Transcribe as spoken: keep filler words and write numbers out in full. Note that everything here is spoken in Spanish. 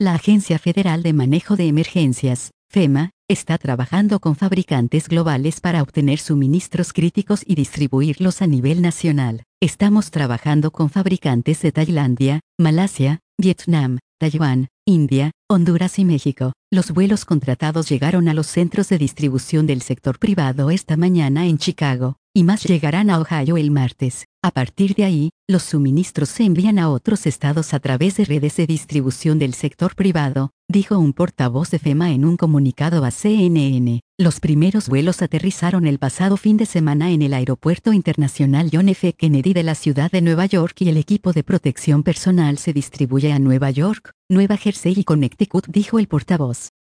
La Agencia Federal de Manejo de Emergencias, FEMA, está trabajando con fabricantes globales para obtener suministros críticos y distribuirlos a nivel nacional. Estamos trabajando con fabricantes de Tailandia, Malasia, Vietnam, Taiwán, India, Honduras y México. Los vuelos contratados llegaron a los centros de distribución del sector privado esta mañana en Chicago, y más llegarán a Ohio el martes. A partir de ahí, los suministros se envían a otros estados a través de redes de distribución del sector privado, dijo un portavoz de FEMA en un comunicado a C N N. Los primeros vuelos aterrizaron el pasado fin de semana en el Aeropuerto Internacional John F. Kennedy de la ciudad de Nueva York y el equipo de protección personal se distribuye a Nueva York, Nueva Jersey y Connecticut, dijo el portavoz.